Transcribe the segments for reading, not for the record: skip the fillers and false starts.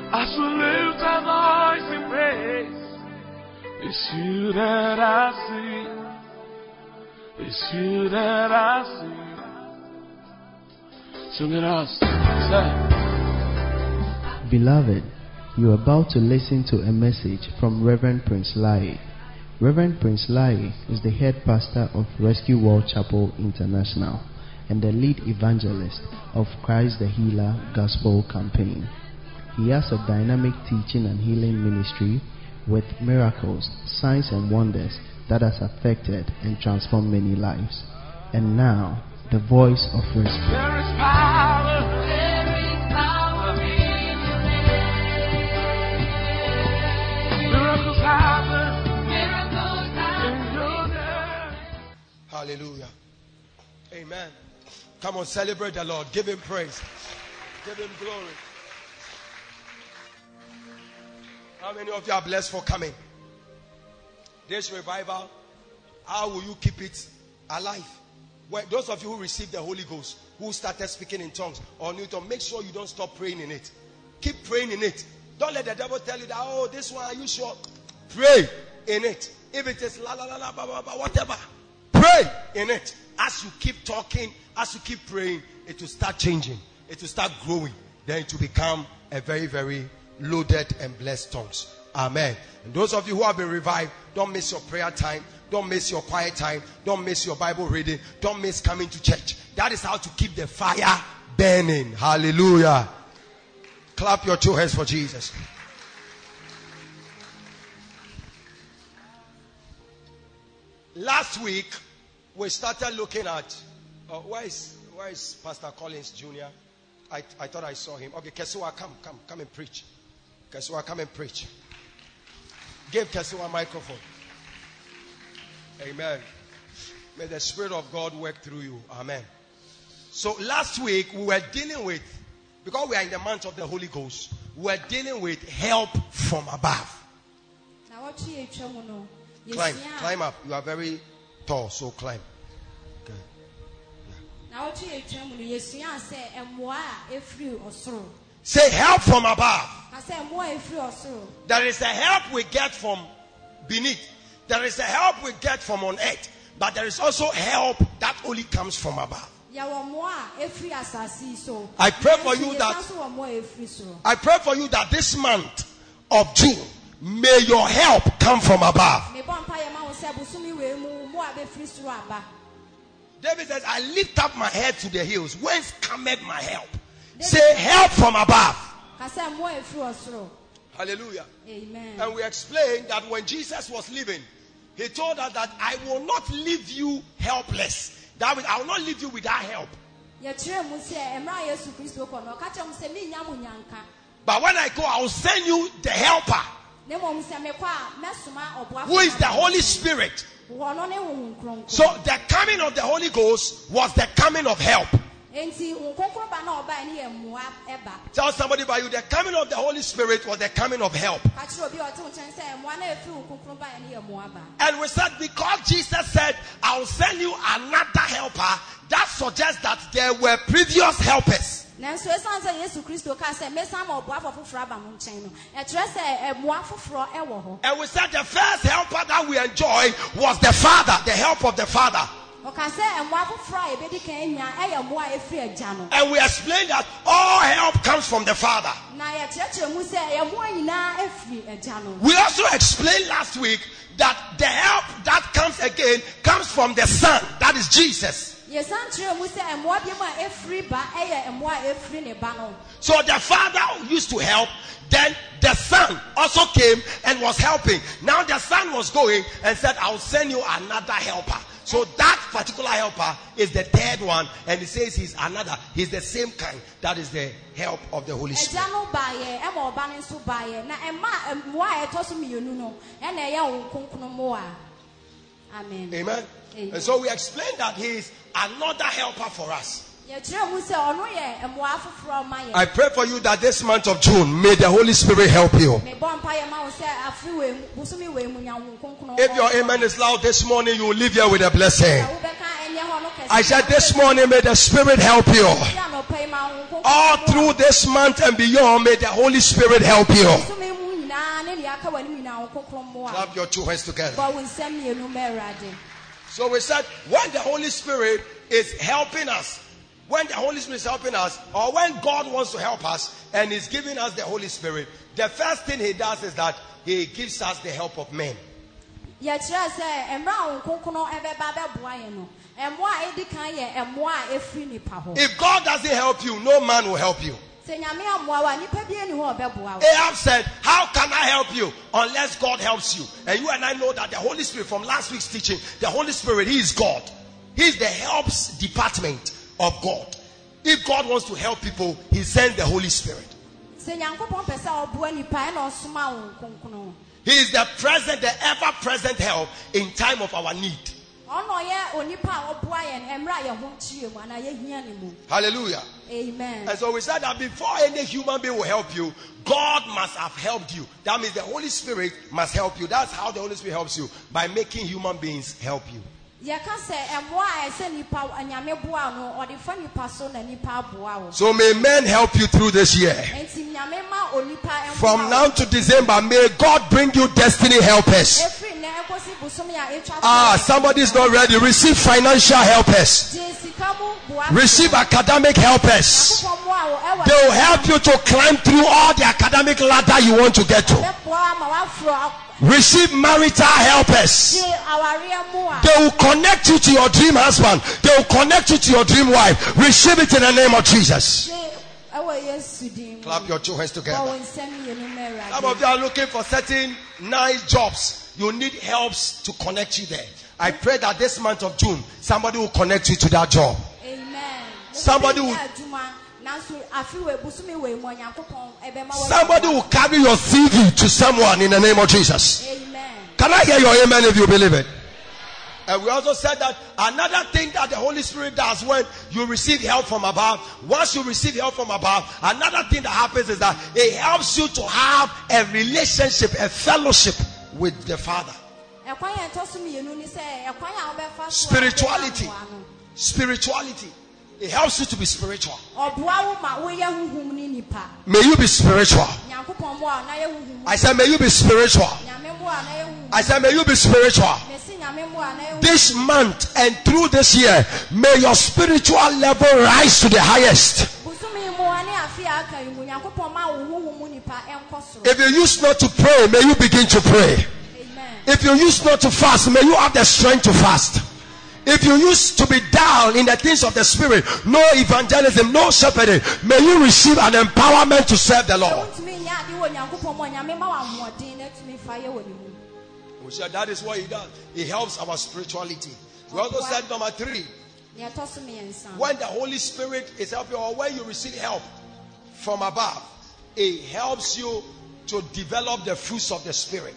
As we lift our voice in praise, it's you that I see. It's you that I see. Sing it out. Beloved, you are about to listen to a message from Reverend Prince Lai. Reverend Prince Lai is the head pastor of Rescue World Chapel International and the lead evangelist of Christ the Healer Gospel Campaign. He has a dynamic teaching and healing ministry with miracles, signs and wonders that has affected and transformed many lives. And now, the voice of rescue. There is power. There is power in your name. Miracles happen. Miracles happen in your name. Hallelujah. Amen. Come on, celebrate the Lord. Give him praise. Give him glory. How many of you are blessed for coming? This revival, how will you keep it alive? Well, those of you who received the Holy Ghost, who started speaking in tongues on YouTube, make sure you don't stop praying in it. Keep praying in it. Don't let the devil tell you that, oh, this one, are you sure? Pray in it. If it is la la la la blah, blah, blah, whatever, pray in it. As you keep talking, as you keep praying, it will start changing. It will start growing. Then it will become a very, very loaded and blessed tongues. Amen. And those of you who have been revived, don't miss your prayer time. Don't miss your quiet time. Don't miss your Bible reading. Don't miss coming to church. That is how to keep the fire burning. Hallelujah. Clap your two hands for Jesus. Last week, we started looking at where is Pastor Collins Jr.? I thought I saw him. Okay, Kesua, come and preach. Kesua, come and preach. Give Kesua a microphone. Amen. May the Spirit of God work through you. Amen. So last week we were dealing with, because we are in the month of the Holy Ghost, we were dealing with help from above. Climb up. You are very tall, so climb. Okay. Yeah. Say help from above. There is a help we get from beneath. There is a help we get from on earth. But there is also help that only comes from above. I pray for you that this month of June, may your help come from above. David says, I lift up my head to the hills. Whence cometh my help? Say help from above. Hallelujah. Amen. And we explained that when Jesus was leaving, he told us that I will not leave you helpless. That means I will not leave you without help. But when I go, I will send you the helper, who is the Holy Spirit. So the coming of the Holy Ghost was the coming of help. Tell somebody by you, the coming of the Holy Spirit was the coming of help. And we said, because Jesus said, I will send you another helper, that suggests that there were previous helpers. And we said the first helper that we enjoy was the Father, the help of the Father. And we explained that all help comes from the Father. We also explained last week that the help that comes again comes from the Son, that is Jesus. So the Father used to help, then the Son also came and was helping. Now the Son was going and said, I will send you another helper. So that particular helper is the third one, and he says he's the same kind. That is the help of the Holy Spirit. Amen. Amen. And so we explained that he is another helper for us. I pray for you that this month of June, may the Holy Spirit help you. If your amen is loud this morning, you will leave here with a blessing. I said this morning, may the Spirit help you. All through this month and beyond, may the Holy Spirit help you. Clap your two hands together. So we said, when the Holy Spirit is helping us, when the Holy Spirit is helping us, or when God wants to help us and is giving us the Holy Spirit, the first thing he does is that he gives us the help of men. If God doesn't help you, no man will help you. Ahab said, how can I help you unless God helps you? And you and I know that the Holy Spirit, from last week's teaching, the Holy Spirit, he is God. He is the helps department of God. If God wants to help people, he sends the Holy Spirit. He is the present, the ever-present help in time of our need. Hallelujah. Amen. And so we said that before any human being will help you, God must have helped you. That means the Holy Spirit must help you. That's how the Holy Spirit helps you, by making human beings help you. So may men help you through this year. From now to December, may God bring you destiny helpers. Somebody's not ready. Receive financial helpers. Receive academic helpers. They will help you to climb through all the academic ladder you want to get to. Receive marital helpers. They will connect you to your dream husband. They will connect you to your dream wife. Receive it in the name of Jesus. Clap your two hands together. Some of you are looking for certain nice jobs. You need helps to connect you there. I pray that this month of June, somebody will connect you to that job. Amen. Somebody will carry your CV to someone in the name of Jesus. Amen. Can I hear your amen if you believe it? And we also said that another thing that the Holy Spirit does when you receive help from above, once you receive help from above, another thing that happens is that it helps you to have a relationship, a fellowship with the Father. Spirituality. Spirituality. It helps you to be spiritual. May you be spiritual. I said, may you be spiritual. I said, may you be spiritual. This month and through this year, may your spiritual level rise to the highest. If you used not to pray, may you begin to pray. If you used not to fast, may you have the strength to fast. If you used to be down in the things of the Spirit, no evangelism, no shepherding, may you receive an empowerment to serve the Lord. We said that is what he does. He helps our spirituality. We also said number 3, when the Holy Spirit is helping, or when you receive help from above, it helps you to develop the fruits of the Spirit.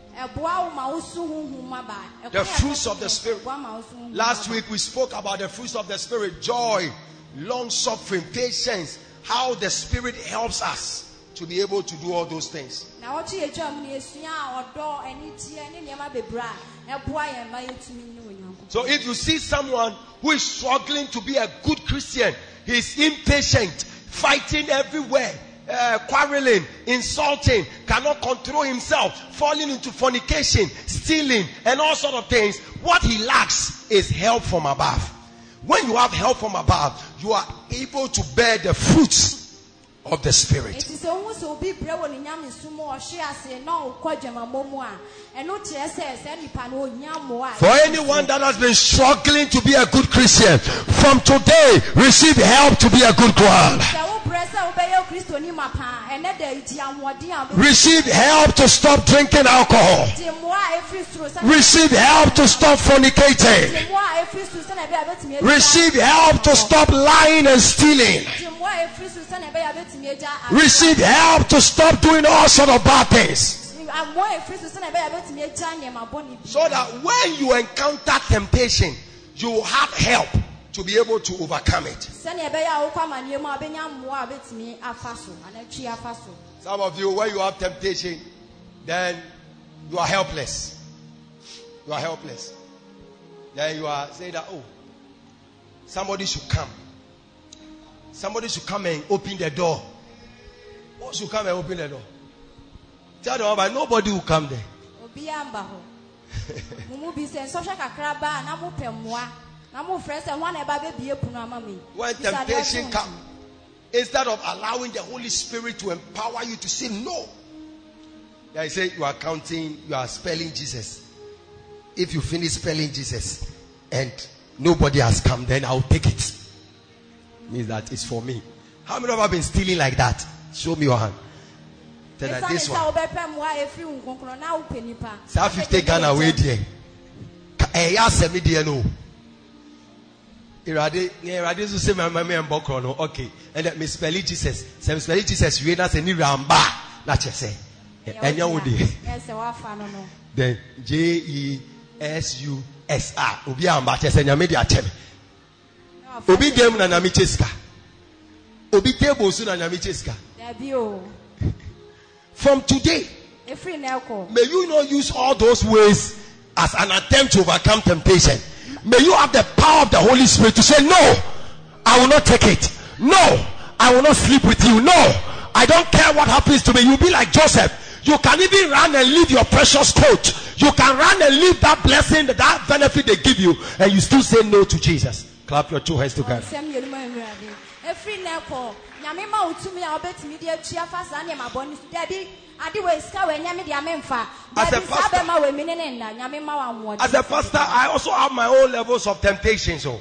The fruits of the Spirit. Last week we spoke about the fruits of the Spirit: joy, long suffering, patience. How the Spirit helps us to be able to do all those things. So if you see someone who is struggling to be a good Christian, he's impatient, fighting everywhere, quarreling, insulting, cannot control himself, falling into fornication, stealing, and all sort of things, what he lacks is help from above. When you have help from above, you are able to bear the fruits of the Spirit. For anyone that has been struggling to be a good Christian, from today, receive help to be a good one. Receive help to stop drinking alcohol. Receive help to stop fornicating. Receive help to stop lying and stealing. Receive help to stop doing all sort of bad things. So that when you encounter temptation, you will have help to be able to overcome it. Some of you, when you have temptation, then you are helpless. You are helpless. Then you are saying that, oh, Somebody should come. Somebody should come and open the door. Who should come and open the door? Tell them about nobody will come there. When temptation comes, instead of allowing the Holy Spirit to empower you to say no, I say you are counting, you are spelling Jesus. If you finish spelling Jesus and nobody has come, then I'll take it. Means that it's for me. How many of you have been stealing like that? Show me your hand. Tell her this one. Say 50 Ghana away there. Okay. And let me spell it Jesus. Say spell it Jesus. You ain't say ni ramba. Not just say. Then JESUSR. Obi amba just say nyame dia cheme. Obi dem na nyame cheska. Obi table so na nyame cheska. From today, may you not use all those ways as an attempt to overcome temptation. May you have the power of the Holy Spirit to say, no, I will not take it. No, I will not sleep with you. No, I don't care what happens to me. You'll be like Joseph. You can even run and leave your precious coat. You can run and leave that blessing, that benefit they give you, and you still say no to Jesus. Clap your two hands together. As a pastor, I also have my own levels of temptation. So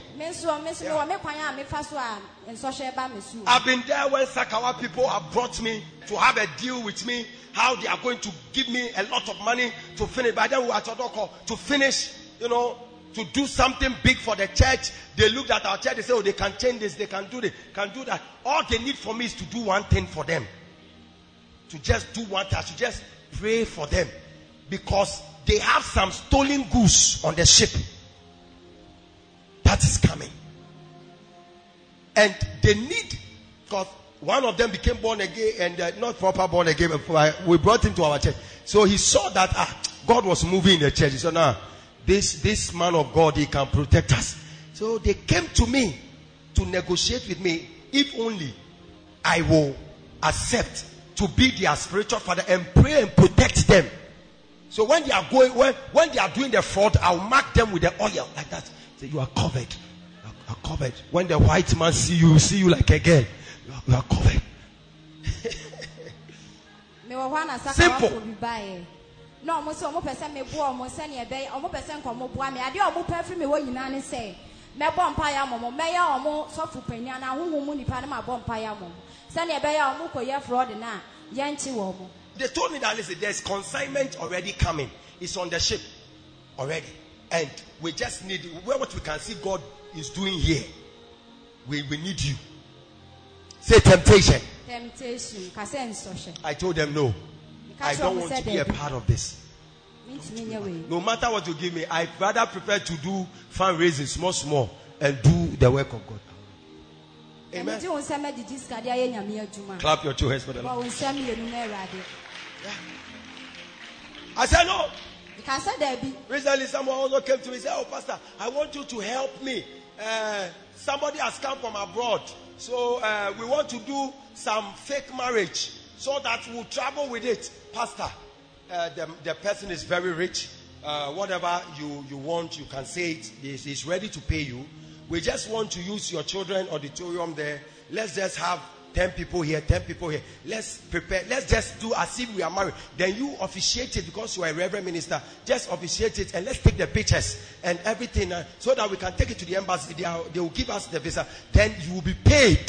I've been there when Sakawa people have brought me to have a deal with me, how they are going to give me a lot of money to finish. By then we are to finish, to do something big for the church. They looked at our church, they say, oh, they can change this, they can do this, can do that. All they need for me is to do one thing for them. To just do one task, to just pray for them. Because they have some stolen goods on the ship. That is coming. And they need, because one of them became born again, and not proper born again, we brought him to our church. So he saw that God was moving in the church. He said, now, this man of God, he can protect us. So they came to me to negotiate with me, if only I will accept to be their spiritual father and pray and protect them. So when they are going, when they are doing the fraud, I'll mark them with the oil like that. Say, you are covered. You are covered. When the white man see you like a girl. You are covered. Simple. No, omo person me bo omo se ne ebe omo person ko mo boa me ade omo perfect me wo nyina ne se me bo mpa ya momo me ya omo sofu pania na huhu mu nipa ne ma bo mpa ya momo se ne ebe ya omo koye fraud na ye nchi wo mo. They told me that listen, there's consignment already coming. It's on the ship already, and we just need what we can see God is doing here. We need you. Say temptation. I told them no. I don't want to be a part of this. No matter what you give me, I'd rather prefer to do fundraising small and do the work of God. Amen. Clap your two hands for the Lord. I said no. Recently someone also came to me and said, oh pastor, I want you to help me. Somebody has come from abroad. So we want to do some fake marriage so that we'll travel with it. Pastor, the person is very rich. Whatever you want, you can say it. He's ready to pay you. We just want to use your children auditorium there. Let's just have 10 people here, 10 people here. Let's prepare. Let's just do as if we are married. Then you officiate it because you are a reverend minister. Just officiate it and let's take the pictures and everything so that we can take it to the embassy. They will give us the visa. Then you will be paid.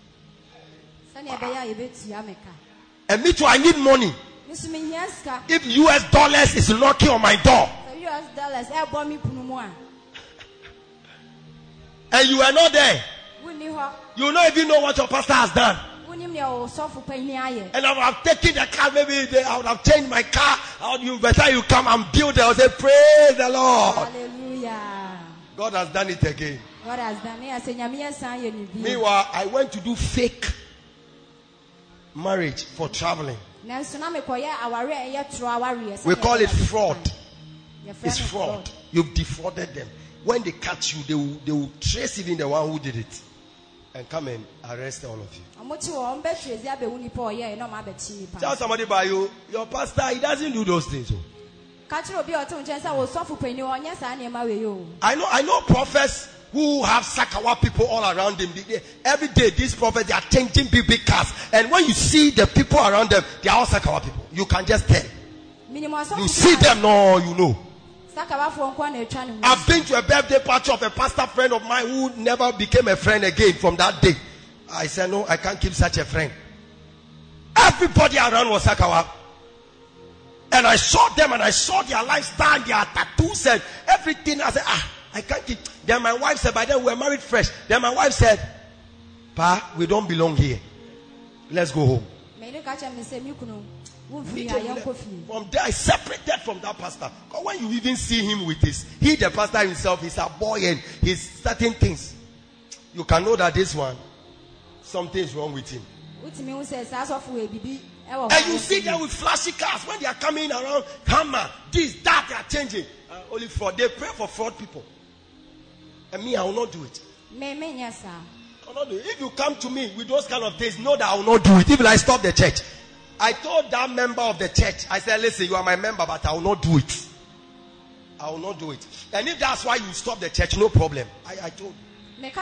And me too, I need money. If US dollars is knocking on my door and you are not there, you will not even know what your pastor has done. And I would have taken the car, maybe I would have changed my car. You better you come and build it. I will say, praise the Lord. Hallelujah. God has done it again. God has done it. Meanwhile, I went to do fake marriage for traveling. We call it fraud. It's fraud. You've defrauded them. when they catch you, they will trace even the one who did it and come and arrest all of you. Tell somebody by you, your pastor, he doesn't do those things. I know prophets who have Sakawa people all around them. Every day, these prophets, they are changing big cars. And when you see the people around them, they are all Sakawa people. You can just tell. You see them, no, you know. I've been to a birthday party of a pastor friend of mine who never became a friend again from that day. I said, no, I can't keep such a friend. Everybody around was Sakawa. And I saw them and I saw their lifestyle, their tattoos and everything. I said, I can't keep. Then my wife said, by then we were married fresh. Then my wife said, Pa, we don't belong here. Let's go home. From there, I separated from that pastor. Because when you even see him with the pastor himself, he's a boy and he's certain things. You can know that this one, something is wrong with him. And you see them with flashy cars when they are coming around, hammer, this, that, they are changing. Only fraud. They pray for fraud people. And me, I will not do it. I will not do it. If you come to me with those kind of things, know that I will not do it. Even I stop the church. I told that member of the church, I said, listen, you are my member, but I will not do it. I will not do it. And if that's why you stop the church, no problem. I told you. If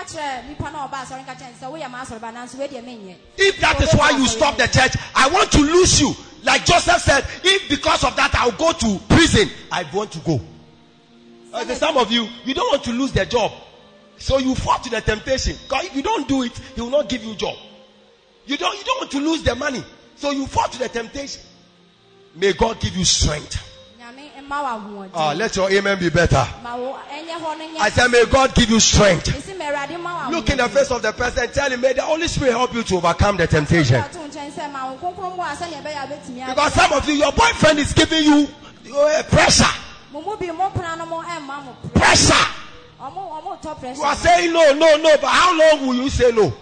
that is why you stop the church, I want to lose you. Like Joseph said, if because of that I'll go to prison, I want to go. Some of you, you don't want to lose the job. So you fall to the temptation. Because if you don't do it, he will not give you a job. You don't want to lose the money. So you fall to the temptation. May God give you strength. Let your amen be better. I said, may God give you strength. Look in the face of the person and tell him, may the Holy Spirit help you to overcome the temptation. Because some of you, your boyfriend is giving you pressure. Pressure. You are saying no, but how long will you say no?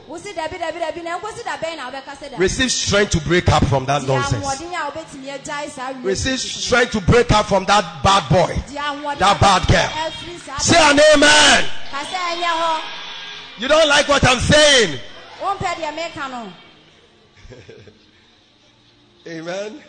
Receive strength to break up from that nonsense. Receive strength to break up from that bad boy, that bad girl. Say an amen. You don't like what I'm saying? Amen.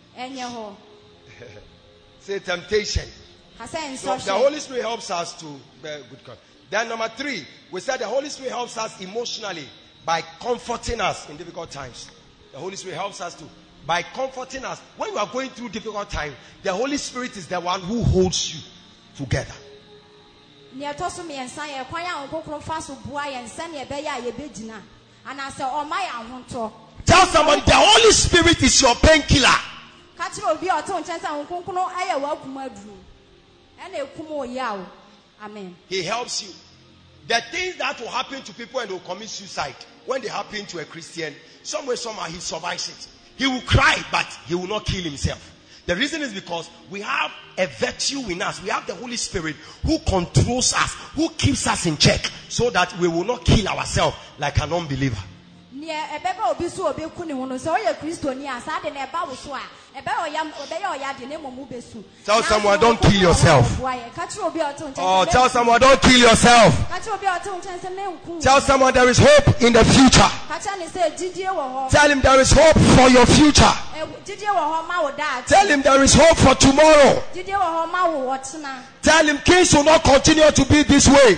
Say temptation. So the Holy Spirit helps us to bear good courage. Then number 3, we said the Holy Spirit helps us emotionally by comforting us in difficult times. The Holy Spirit helps us by comforting us. When you are going through difficult times, the Holy Spirit is the one who holds you together. Tell somebody the Holy Spirit is your painkiller. Amen. He helps you. The things that will happen to people and they will commit suicide, when they happen to a Christian, somewhere, somehow he survives it. He will cry, but he will not kill himself. The reason is because we have a virtue in us. We have the Holy Spirit who controls us, who keeps us in check, so that we will not kill ourselves like an unbeliever. Tell someone, don't kill yourself. Oh, tell someone, don't kill yourself. Tell someone there is hope in the future. Tell him there is hope for your future. Tell him there is hope for tomorrow. Tell him kings will not continue to be this way.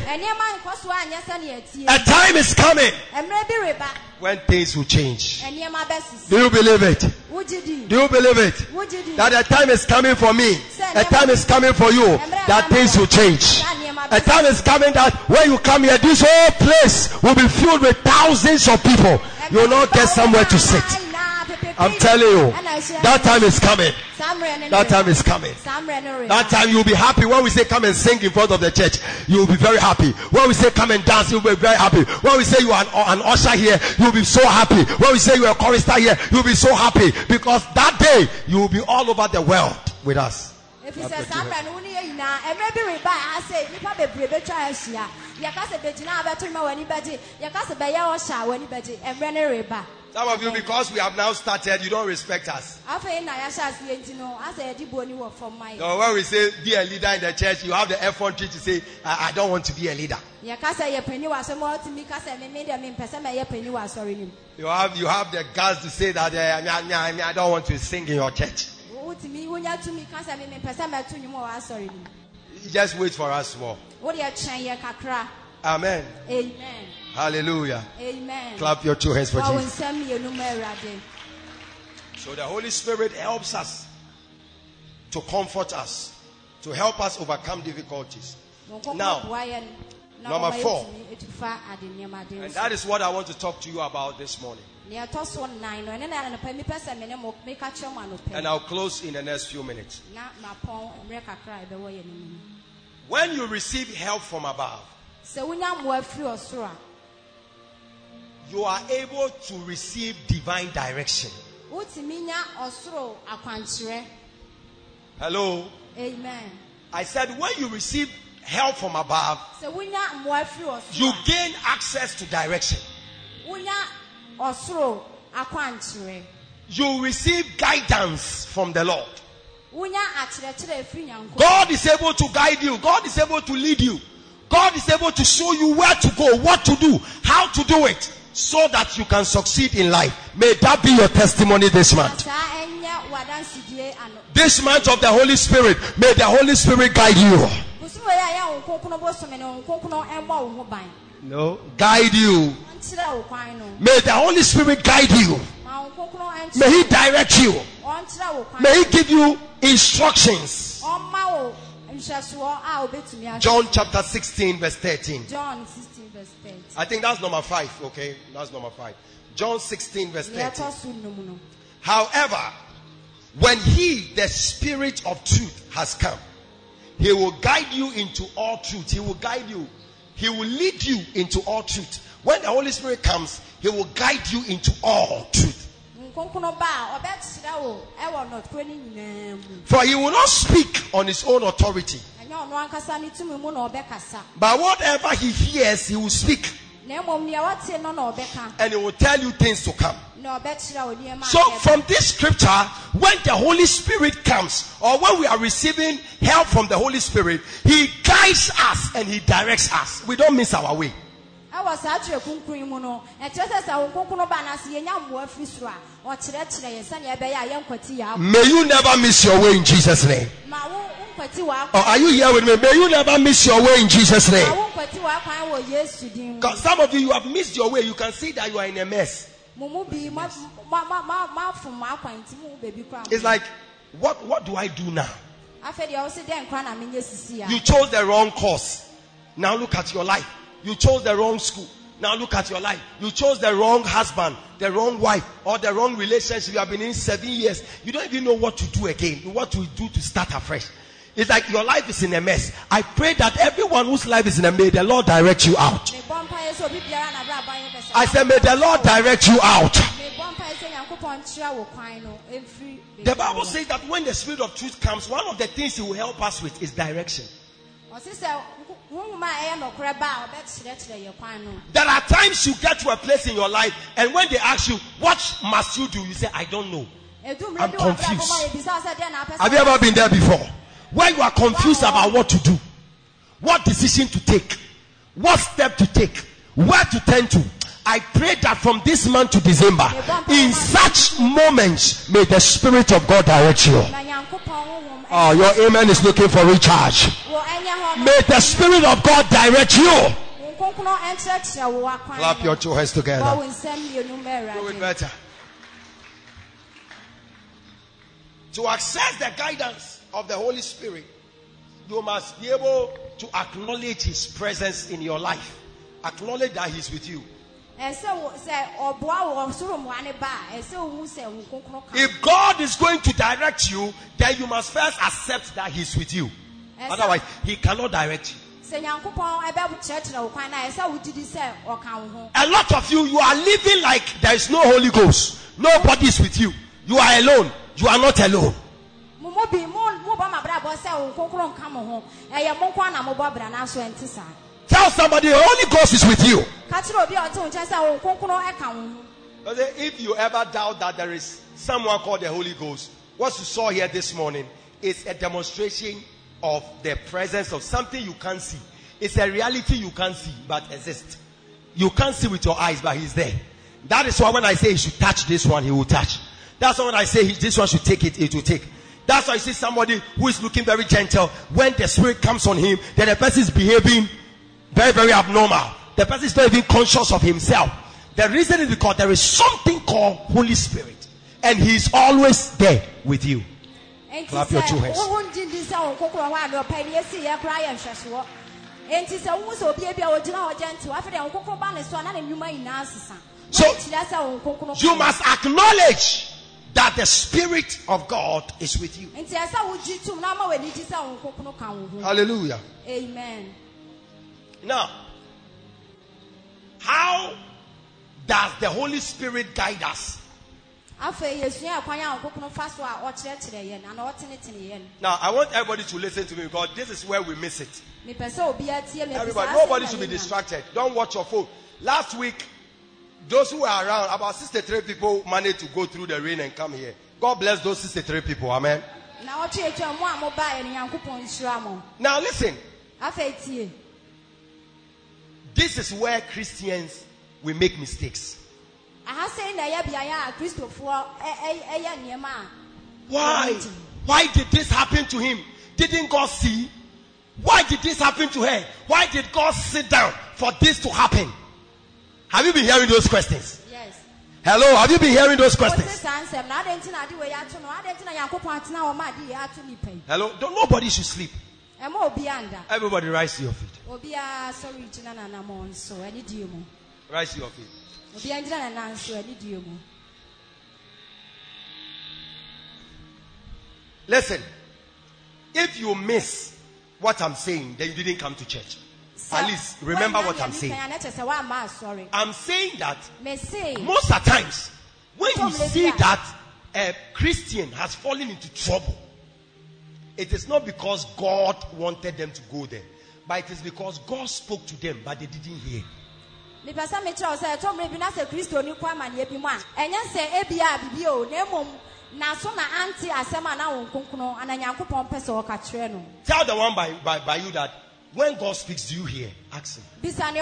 A time is coming when things will change. Do you believe it? Do you believe it? That a time is coming for me. A time is coming for you. That things will change. A time is coming that when you come here, this whole place will be filled with thousands of people. You will not get somewhere to sit. I'm telling you, that time is coming. That time is coming. That time you'll be happy. When we say come and sing in front of the church, you'll be very happy. When we say come and dance, you'll be very happy. When we say you are an usher here, you'll be so happy. When we say you are a chorister here, you'll be so happy. Because that day, you will be all over the world with us. If you say Some of you, because we have now started, you don't respect us. No, So when we say be a leader in the church, you have the effrontery to say, I don't want to be a leader. You have the guts to say that I don't want to sing in your church. Just wait for us more. Amen. Amen. Hallelujah. Amen. Clap your 2 hands for Jesus. So the Holy Spirit helps us to comfort us, to help us overcome difficulties. Now, number 4. And that is what I want to talk to you about this morning. And I'll close in the next few minutes. When you receive help from above, you are able to receive divine direction. Hello? Amen. I said when you receive help from above, you gain access to direction. You receive guidance from the Lord. God is able to guide you. God is able to lead you. God is able to show you where to go, what to do, how to do it, so that you can succeed in life. May that be your testimony this month. This month of the Holy Spirit, may the Holy Spirit guide you. No, guide you. May the Holy Spirit guide you. May He direct you. May He give you instructions. John chapter 16 verse 13. John 16 verse 13. I think that's number 5. Okay, that's number 5. John 16 verse 13. However, when He, the Spirit of truth, has come, He will guide you into all truth. He will guide you. He will lead you into all truth. When the Holy Spirit comes, He will guide you into all truth. For He will not speak on His own authority, but whatever He hears, He will speak, and He will tell you things to come. So from this scripture, when the Holy Spirit comes, or when we are receiving help from the Holy Spirit, He guides us and He directs us. We don't miss our way. May you never miss your way in Jesus' name. Are you here with me? May you never miss your way in Jesus' name. Because some of you have missed your way. You can see that you are in a mess. It's like, what do I do now? You chose the wrong course. Now look at your life. You chose the wrong school. Now look at your life. You chose the wrong husband, the wrong wife, or the wrong relationship. You have been in 7 years. You don't even know what to do again. What to do to start afresh. It's like your life is in a mess. I pray that everyone whose life is in a mess, the Lord direct you out. I said, may the Lord direct you out. The Bible says that when the Spirit of truth comes, one of the things He will help us with is direction. There are times you get to a place in your life, and when they ask you, what must you do? You say, I don't know. I'm confused. Have you ever been there before? Where you are confused about what to do, what decision to take, what step to take, where to turn to. I pray that from this month to December, in such moments, may the Spirit of God direct you. Oh, your amen is looking for recharge. May the Spirit of God direct you. Clap your 2 hands together. Do it better. To access the guidance of the Holy Spirit, you must be able to acknowledge His presence in your life. Acknowledge that He's with you. If God is going to direct you, then you must first accept that He's with you. Otherwise, He cannot direct you. A lot of you are living like there is no Holy Ghost. Nobody is with you. You are alone. You are not alone. Tell somebody the Holy Ghost is with you. If you ever doubt that there is someone called the Holy Ghost, what you saw here this morning is a demonstration of the presence of something you can't see. It's a reality you can't see but exists. You can't see with your eyes, but he's there. That is why when I say he should touch this one, he will touch. That's why when I say this one should take it, it will take. That's why you see somebody who is looking very gentle. When the spirit comes on him, then the person is behaving very, very abnormal. The person is not even conscious of himself. The reason is because there is something called Holy Spirit, and he is always there with you. Clap your two hands. So you must acknowledge that the Spirit of God is with you. Hallelujah. Amen. Now, how does the Holy Spirit guide us? Now, I want everybody to listen to me because this is where we miss it. Everybody, nobody should be distracted. Don't watch your phone. Last week, those who were around, about 63 people managed to go through the rain and come here. God bless those 63 people. Amen. Now listen. This is where Christians, we make mistakes. Why? Why did this happen to him? Didn't God see? Why did this happen to her? Why did God sit down for this to happen? Have you been hearing those questions? Yes. Hello, have you been hearing those questions? Hello, nobody should sleep. Everybody rise to your feet. Rise to your feet. Listen, if you miss what I'm saying, then you didn't come to church. At least remember what I'm saying. I'm saying that most of the times when you see that a Christian has fallen into trouble, it is not because God wanted them to go there, but it is because God spoke to them, but they didn't hear. Tell the one by you that when God speaks, do you hear? Ask him. Because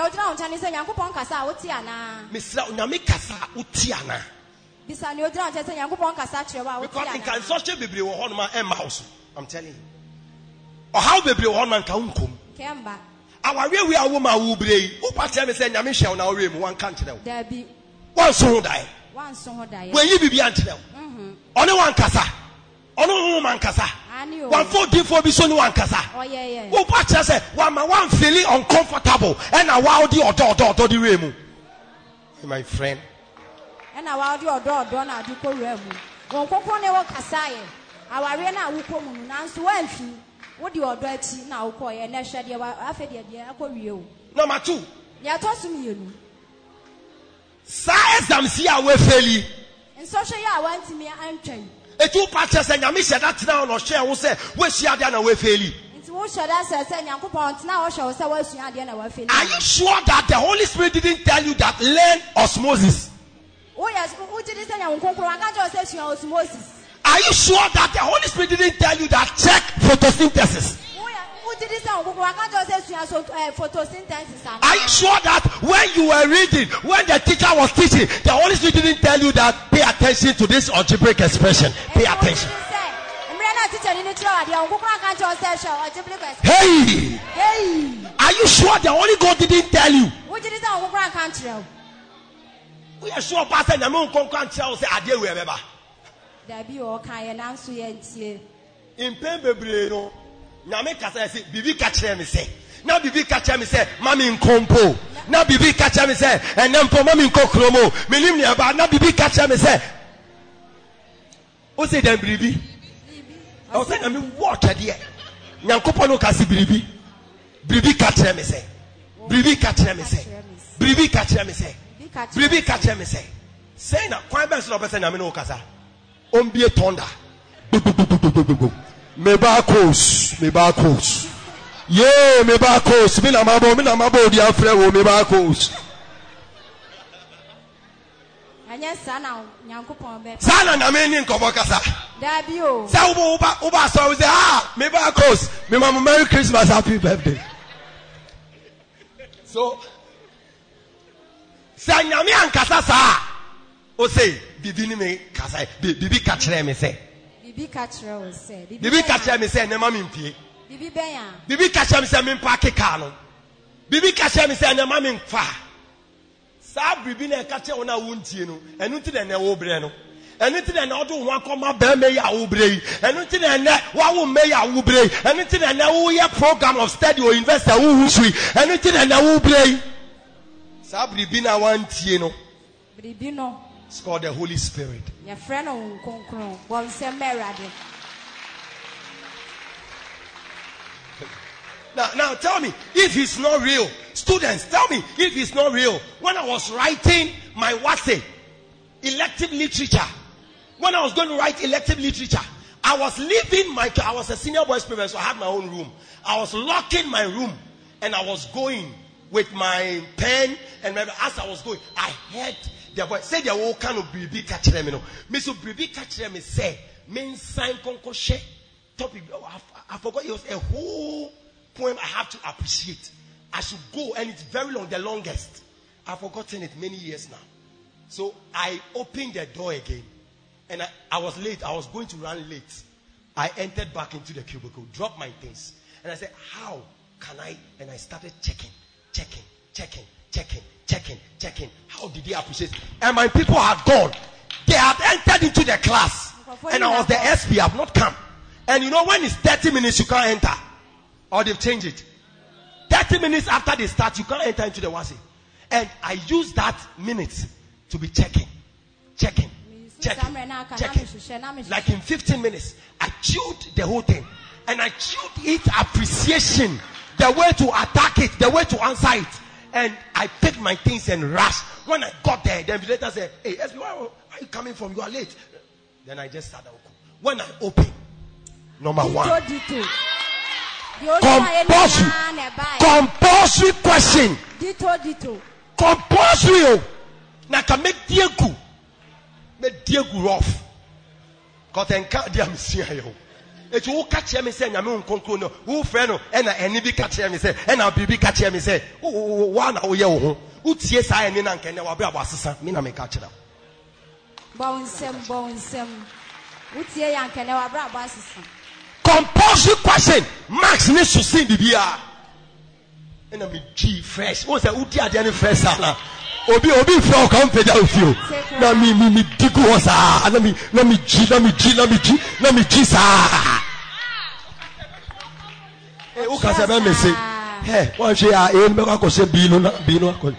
in consortium Bible I'm telling you. Or how Bible man can come. Our real we are woman who brave. Who part me say nyame hwe na ore mu one can't tell. One so die. One so die. When you be antell. Only one kasa. Only woman kasa. One 44 be so no one kasa. Oh yeah. Who part say one feeling uncomfortable and a wild the the remu. My friend. And a wild the na do ko remu. Won kokko ne wo kasa ye. Aware na wo ko mu na so wan fi. What do you order now? Number 2. Exams here we fail. And social year I want me entry. A 2 patches and Yami said that now or share will say, where she had done we fail. Are you sure that the Holy Spirit didn't tell you that learn osmosis? Oh yes, osmosis. Are you sure that the Holy Spirit didn't tell you that check photosynthesis? Are you sure that when you were reading, when the teacher was teaching, the Holy Spirit didn't tell you that pay attention to this algebraic expression? Pay attention. Hey! Are you sure the Holy God didn't tell you? We are sure Pastor Namon can't tell us that we remember. In Pembebrero, Name Kasa say, Bibi catch me say. Now Bibi catch me say, Mammy in Compo. Now Bibi catch me say, and then for Mammy in Kokromo. Milim about now Bibi catch me say. Who say them Bibi? I say, I mean, what a dear. Nankopano Kasi Bibi. Bibi catch me say. Bibi catch me say. Bibi catch me say. Bibi catch me say. Say now, quite best of us and Amino Kasa. Ombie tonda. Mebakos. Yeah, mebakos. Mina mabo di afre wo mebakos. Sana na me ni nkobo kasa. Dabio. Say uba so we say me ba course. Me mama Merry Christmas, happy birthday. So say nyame ankasa sa. O say bibi ni me kasa. Bibi ka kire me say. Bibi ka kire o say. Bibi ka kire me say na ma me mpie. Bibi ben ya. Bibi ka kire me say me mpa keka no. Bibi ka kire me say na ma me mfa. Sa bibi na ka kire wona wontie no. Enu ti na wo bre no. Enu ti na odo ho akoma ba me ya wo bre yi. Enu ti na wa wo me ya wo bre yi. Enu ti na wo ye program of study or investor wo husui. Enu ti na wo bre yi. Sa bibi na wantie no. Bibi no. It's called the Holy Spirit. Your friend on Konkron. Well, say Merade. Now tell me if it's not real. Students, tell me if it's not real. When I was writing my WASE, elective literature, when I was going to write elective literature, I was leaving I was a senior boys professor, so I had my own room. I was locking my room and I was going with my pen and as I was going, I heard the voice. Say the whole kind of bibi catch me no. Me so bibi catch me say, men sign konkoshe topic. I forgot it was a whole poem I have to appreciate. I should go and it's very long, the longest. I've forgotten it many years now. So I opened the door again and I was late. I was going to run late. I entered back into the cubicle, dropped my things and I said, how can I? And I started checking. How did they appreciate it? And my people had gone. They had entered into the class and I was the SP. I have not come. And you know when it's 30 minutes you can't enter. Or they've changed it. 30 minutes after they start, you can't enter into the WASE. And I used that minute to be checking. Like in 15 minutes, I chewed the whole thing. And I chewed it appreciation. The way to attack it, the way to answer it. And I picked my things and rushed. When I got there, the invigilator said, hey, SB, where are you coming from? You are late. Then I just sat down. When I opened, number one. Compulsory question. Compulsory. Now can make Diegu rough. Cause I can't damn see you. It's who catch me say, I'm on conclude. Who friend and any be catch me say, and I'll be catch me say, one hour yo. Who yes I and then can never be about Sasa. Mina may catch them. Bonsem. Who's here and can never be about Sasa. Compulsory question. Max needs to see Bibia. And I'm G fresh. What's the Uti at the end fresh? Obi from come fed out with you. Now me digu was let me G sir. Hey, who can say me say? Hey, what she are in me ko say bino ko.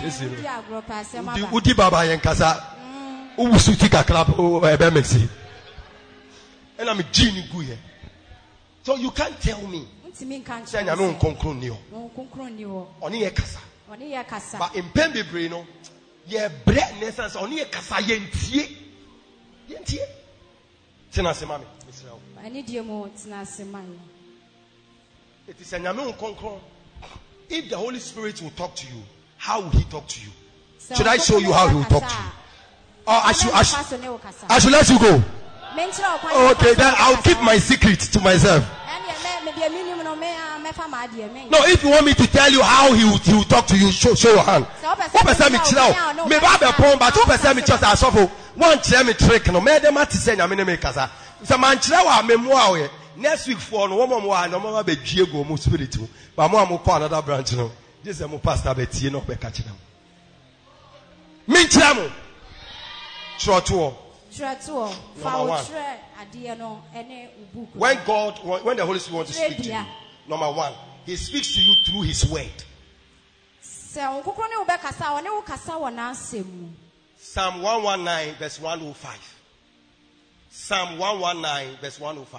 Uti baba yen kasa. U suti ka clap o ebe me say. And I'm G ni gu here. So you can't tell me. Say na no konkron ni o. Oni ye kasa. But in Pembe no, ye bread nessence oni ye kasa yentie. Tinase mami. I need you more tinase mami. It is a nyame konkron. If the Holy Spirit will talk to you, how will he talk to you? Should I show you how he will talk to you? Or I should let you go. Okay, then I'll keep my secret to myself. No, if you want me to tell you how he will talk to you, show your hand. What percent me chill? Me ba be pon, but 2% me just asofo. One tell me trick no. Me dem ati say nyame me kasa. So man chill wa me mo awe. Next week for no one more no more be due go mo spirit. But mo am call another branch no. This is mo pastor be tie no be catch them. Me chill mo. Trotwo. When the Holy Spirit wants to speak to you, number one, he speaks to you through his word. Psalm 119 verse 105. Psalm 119 verse 105.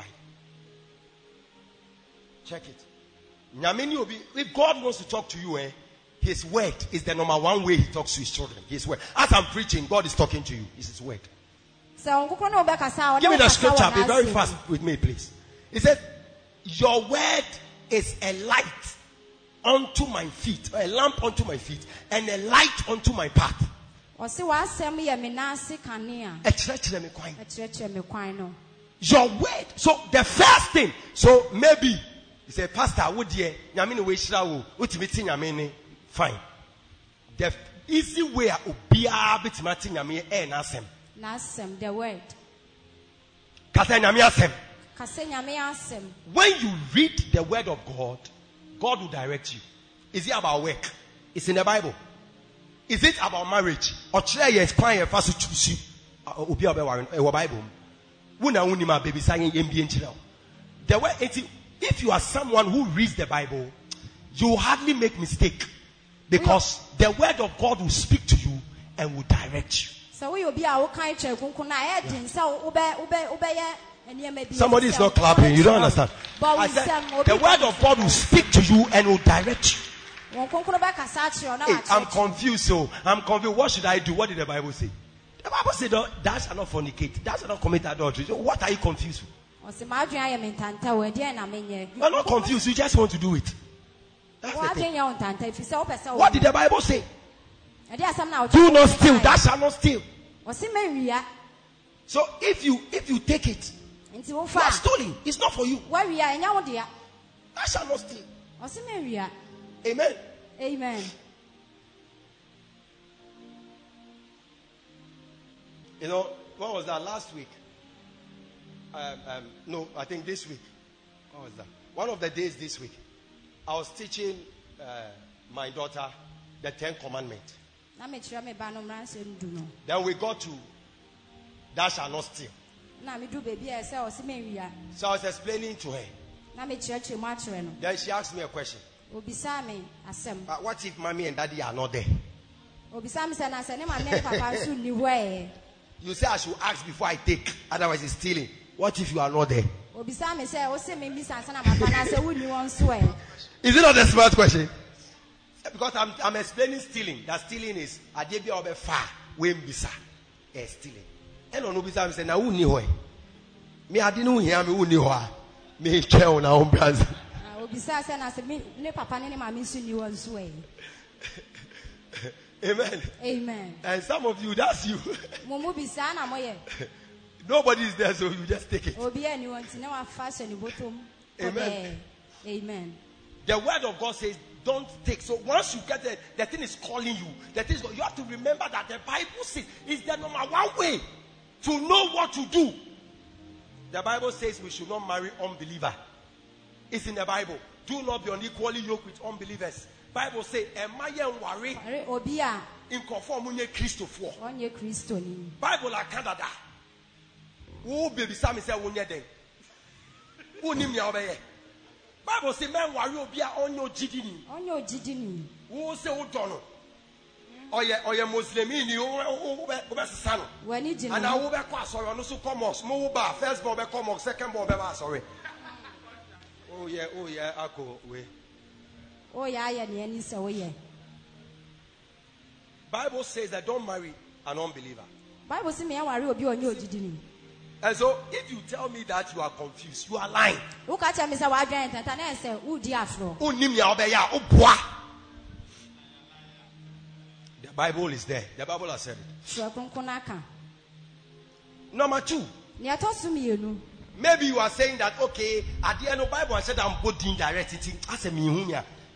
Check it. If God wants to talk to you, his word is the number one way he talks to his children. His word. As I'm preaching, God is talking to you. It's his word. Give me the scripture. Be very fast with me, please. It says, your word is a light unto my feet, a lamp unto my feet, and a light unto my path. Ɔsi w'asɛm yɛ me n'ase kanea. Ɛkyerɛkyerɛ me kwan. Ɛkyerɛkyerɛ me kwan no. Your word. So the first thing. So maybe you say, Pastor, would ye nyame we shira wo utimiti nyame ne fine. The easy way obia bitimati nyame n'asɛm. N'asɛm, the word. Kasa nyame asɛm. Kase nyame asɛm. When you read the word of God, God will direct you. Is it about work? It's in the Bible. Is it about marriage? Or try yes, kwan fa so choose you. Obi obewarin e Bible. Wuna unima baby saying MBN. The way if you are someone who reads the Bible, you hardly make mistake because the word of God will speak to you and will direct you. So we obi a wo kan kyerɛ kunkun na ɛyɛ den sɛ ube Somebody is not clapping. You don't understand. I said, the word of God will speak to you and will direct you. Hey, I'm confused. So I'm confused. What should I do? What did the Bible say? The Bible said, "Thou shalt not fornicate. Thou shalt not commit adultery." So what are you confused with? You are not confused. You just want to do it. That's the thing. What did the Bible say? Do not steal. Thou shalt not steal. So if you take it, you are stealing. It's not for you. Thou shalt not steal. Amen. Amen. You know, what was that last week? No, I think this week. What was that? One of the days this week, I was teaching my daughter the 10 Commandments. Then we got to thou shalt not steal. So I was explaining to her. Then she asked me a question. What if mommy and daddy are not there? You say I should ask before I take, otherwise it's stealing. What if you are not there? Is it not a smart question? Because I'm explaining stealing. That stealing is adebi obe fa we mbisa. Stealing. And on ubisa I'm saying na uni ho. Me adinu hia me uni ho. Me tell na on brother. Amen. Amen. And some of you, that's you. Nobody is there, so you just take it. Amen. Amen. The word of God says, don't take. So once you get it, the thing is calling you. You have to remember that the Bible says is the number one way to know what to do. The Bible says we should not marry unbeliever. It's in the Bible. Do not be unequally yoked with unbelievers. Bible says, worry in conform with Christopher. Bible like Canada. Who baby Sammy said, who name your Bible says, man, worry obia on your GDN. Who say, who don't know? Or your Muslim in you, son. And I will be quite sorry. No, so come on, small bar, first ball, come on, second ball, sorry. Oh, yeah, I go away. Oh yeah. Bible says that don't marry an unbeliever. Bible says me worry obi onye odidini. And so if you tell me that you are confused, you are lying. Who catch me say wa dwan tanta na say who di afro. Onim ya obeya oboa. The Bible is there. The Bible has said it. Number 2. Maybe you are saying that, okay, at the end of the Bible I said I'm both indirect. I said me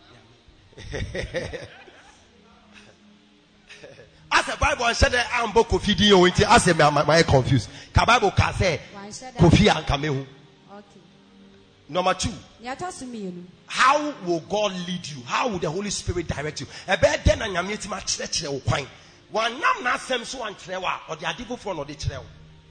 as the Bible said I'm both Kofi. I said my confused. The Bible can say Kofi and Kamehu. Okay. Number 2. How will God lead you? How will the Holy Spirit direct you? Then I'm yet my church one nam na sem so an trewa or the adibo phone or the trewa.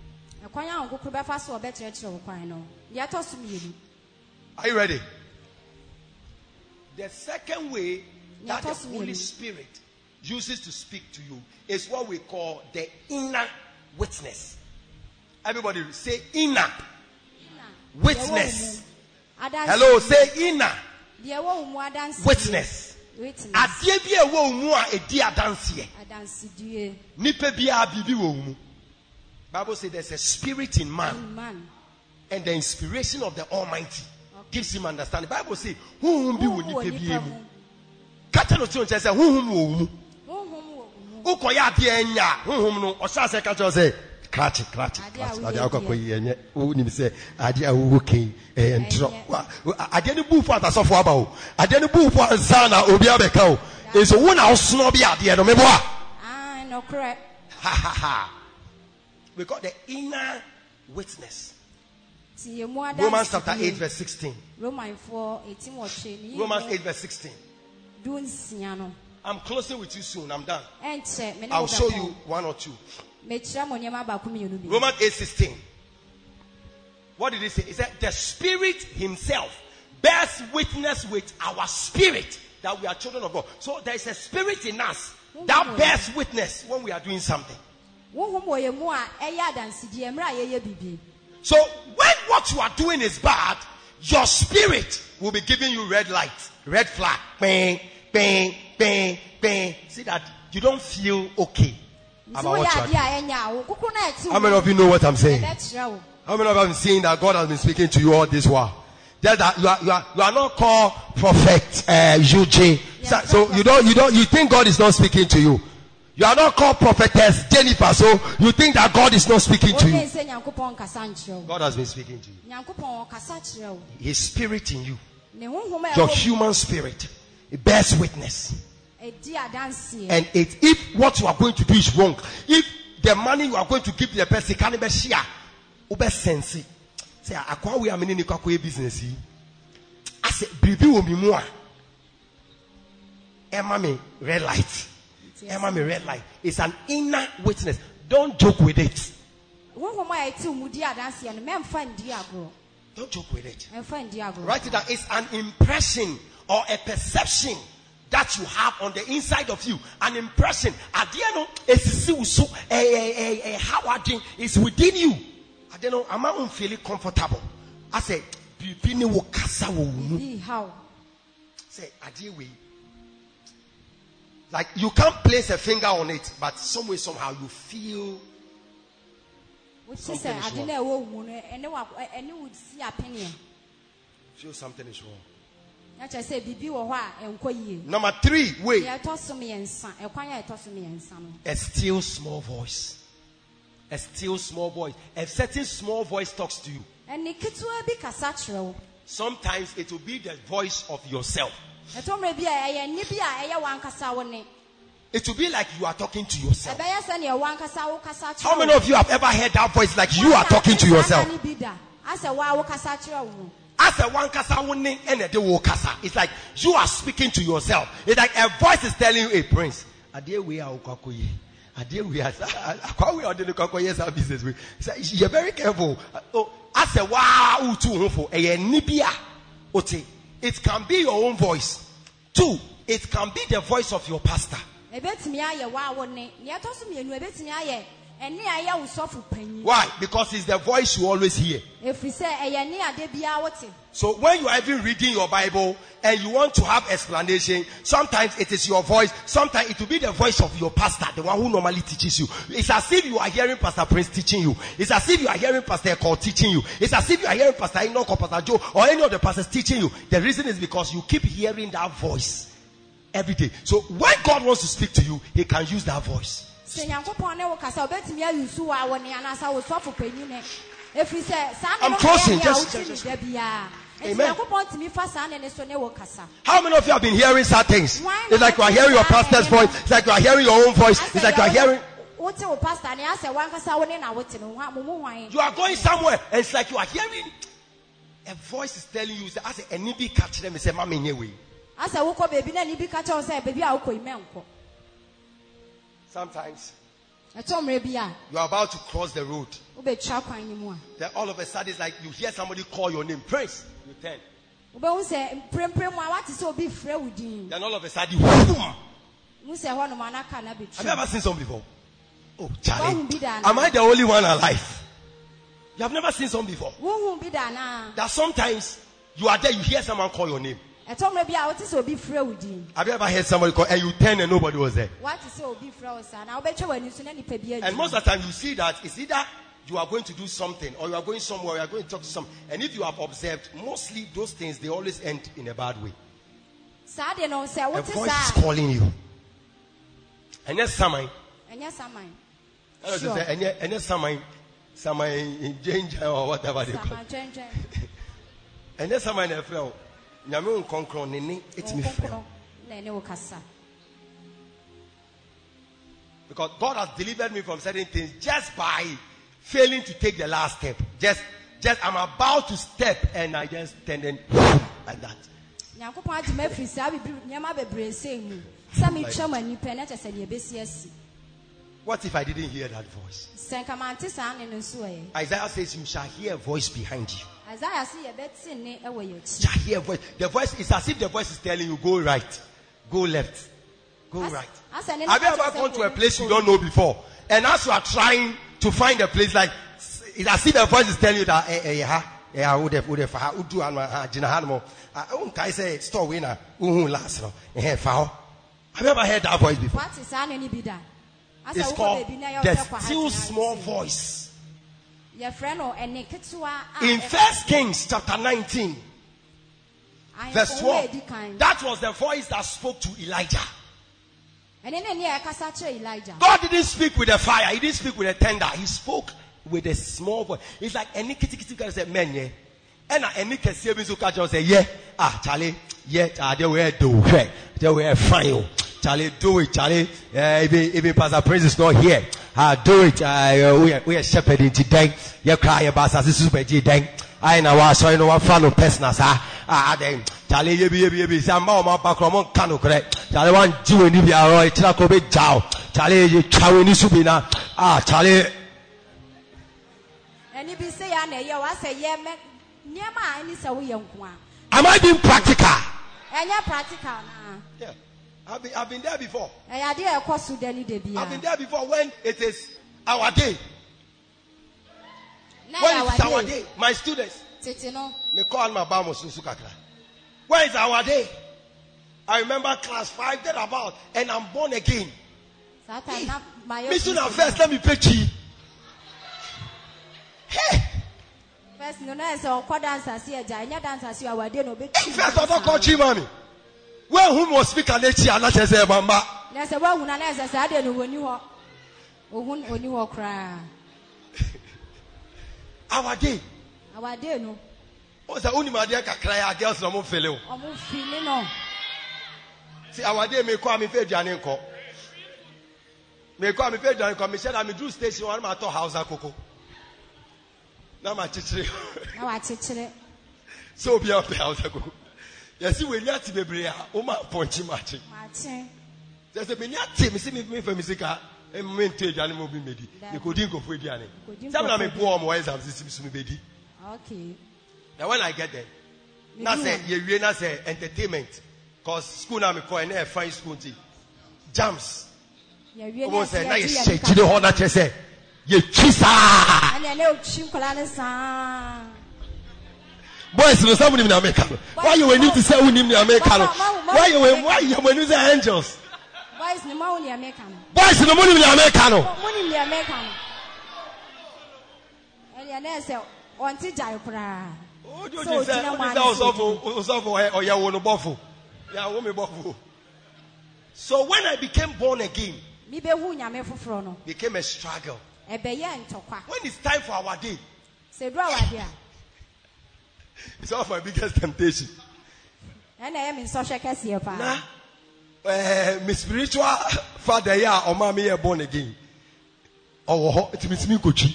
Are you ready? The second way that the Holy Spirit uses to speak to you is what we call the inner witness. Everybody say inner witness. Hello, say inner witness. Adie bi e wo mu a edi adanse. Nipa bia bibi wo mu. Bible says there's a spirit in man. And the inspiration of the Almighty gives him understanding. Bible says who bi wo nipa bia mu. Kata no tun say who wo mu. Ukoya dienya. No. Osase catch say. Cratch. Adia koyi enye. Uni say adia wuki entro. Adia ni bu for asofo aba o. Adia ni bu for ansana obi abeka o. Is one house no be adia no meboa. Ah, no correct. We got the inner witness. Romans Romans chapter 8 verse 16. Romans 4:18. Romans 8 verse 16. I'm closing with you soon. I'm done. I'll show you one or two. Romans 8:16. What did he say? He said, the Spirit Himself bears witness with our spirit that we are children of God. So there is a spirit in us that bears witness when we are doing something. So when what you are doing is bad, your spirit will be giving you red light, red flag. Bang, bang, bang, bang. See that you don't feel okay about what you are doing. How many of you know what I'm saying? How many of you have seen that God has been speaking to you all this while? That you are not called prophet UJ. So you think God is not speaking to you. You are not called prophetess Jennifer, so you think that God is not speaking to you. God has been speaking to you. His spirit in you, your human spirit, it bears witness. And if what you are going to do is wrong, if the money you are going to give the person can't be share, ube sense. Say, akwa we am in the business. I say, "Bibi will be more." Emma me red light. Emma me red light. It's an inner witness. Don't joke with it. Don't joke with it. Write it down. It's an impression or a perception that you have on the inside of you. An impression. At the end, it's within you. I don't know. Am I feeling comfortable? I say, how? Say, like you can't place a finger on it, but some way, somehow you feel something is wrong. Feel something is wrong. Number 3, wait. A still small voice. A still small voice. A certain small voice talks to you. Sometimes it will be the voice of yourself. It will be like you are talking to yourself. How many of you have ever heard that voice like you are talking to yourself? It's like you are speaking to yourself. It's like a voice is telling you, "Hey, Prince, you're very careful." It can be your own voice. 2, it can be the voice of your pastor. Why? Because it's the voice you always hear. So when you are even reading your Bible and you want to have explanation, sometimes it is your voice, sometimes it will be the voice of your pastor, the one who normally teaches you. It's as if you are hearing Pastor Prince teaching you. It's as if you are hearing Pastor Ecole teaching you. It's as if you are hearing Pastor Enoch or Pastor Joe or any of the pastors teaching you. The reason is because you keep hearing that voice every day. So when God wants to speak to you, He can use that voice. I'm closing. Just. Amen. How many of you have been hearing sad things? It's like you are hearing your pastor's voice. It's like you are hearing your own voice. It's like you are hearing. You are going somewhere and it's like you are hearing a voice is telling you. I say, "Enibi catch them." Say, "Mama, anyway." Sometimes you are about to cross the road. Then all of a sudden it's like you hear somebody call your name. Praise. You turn. Then all of a sudden, boom. Have you ever seen something before? Oh, Charlie. Am I the only one alive? You have never seen something before. That sometimes you are there, you hear someone call your name. Have you ever heard somebody call and you turn and nobody was there? And most of the time you see that it's either you are going to do something or you are going somewhere, you are going to talk to someone. And if you have observed, mostly those things, they always end in a bad way. A voice is calling you. And yes, Samai. And yes, Samai. And yes, Samai ginger or whatever they call it. And yes, Samai never fell. Yamun concron in it, it's me. Because God has delivered me from certain things just by failing to take the last step. Just I'm about to step and I just stand in like that. What if I didn't hear that voice? Isaiah says you shall hear a voice behind you. You shall hear a voice. The voice is as if the voice is telling you go right, go left, go right. Have you ever gone to a place you don't know before? And as you are trying to find a place, like it's as if the voice is telling you that have you ever heard that voice before? It's called the still small voice. In 1 Kings chapter 19 verse 12, that was the voice that spoke to Elijah. God didn't speak with a fire. He didn't speak with a thunder. He spoke with a small voice. It's like any kitty can say, "Man, yeah." And any can say, "Yeah, Charlie, yeah, they were fine. Charlie, do it, Charlie. Even Pastor Prince is not here. Do it. We are shepherding today. You cry about us. This is super today. I know what so I know what fan of personas are. Then Charlie, you some more background cano correct. Charlie, one Jew in India, or Tracobe Chow. Charlie, you chow in Subina. Charlie. And if you say, I say, yeah, am I being practical? And you're practical. Yeah. I've been there before. I've been there before when it is our day. When it's our day, my students, me call my bamos susukakra. When it's our day, I remember class 5 that about, and I'm born again. Me soon first let me pay chi. Hey. First, no, no, so what dancers here? Janya dancers you are there no be. First, I don't call chi mommy. Well, whom was speaking nature and not as a mama. There's a one who has a sad when you are. Oh, when you are cry. Our day. Our day, no. What's the only idea can cry girls no more fellow? I'm feeling no. See, our day may call me Fedianenko. May call me Fedianenko. Me said I'm a Drew station one my house at Coco. Now my teacher. Now I teach it. So be up the house at Coco. Yes, we need to be brave. Oma pointing matching. There's a minute. Me see me for music. And maintain the animal be made. You couldn't go for the animal. Some of them poor more exams. This is me. Okay. Now when I get there, now say you not say entertainment, cause school now me call and fine school tea. Jams. Almost say now you shake. You know how that you say. You chisa. And you know chimkolane sa. Boys, no somebody in America. Why you when you to say we need America? Why you when you say angels? Boys, no money American. Boys, no money in America. Money in American. And you know say on ti jai kura. Oh, you say oh yeah, wono bofu. Yeah, wo me bofu. So when I became born again, became a struggle. When it's time for our day, it's all my biggest temptation. My spiritual father, yeah, or mommy, are born again. Oh, it means me, coachy.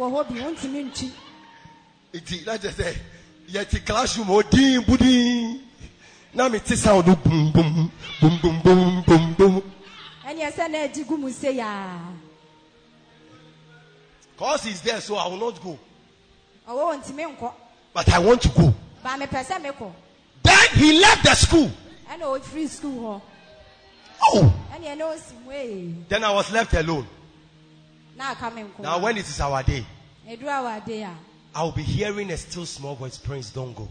It's not just say, yet the classroom, oh, dean, budding. Now me sound boom, boom, boom, boom, boom, boom, boom. And yes, I need to say, cause he's there, so I will not go. I want to me, but I want to go. Then he left the school. I know it's free school. Oh. And you know some way. Then I was left alone. Now coming. Now when it is our day, I will be hearing a still small voice. Prince, don't go.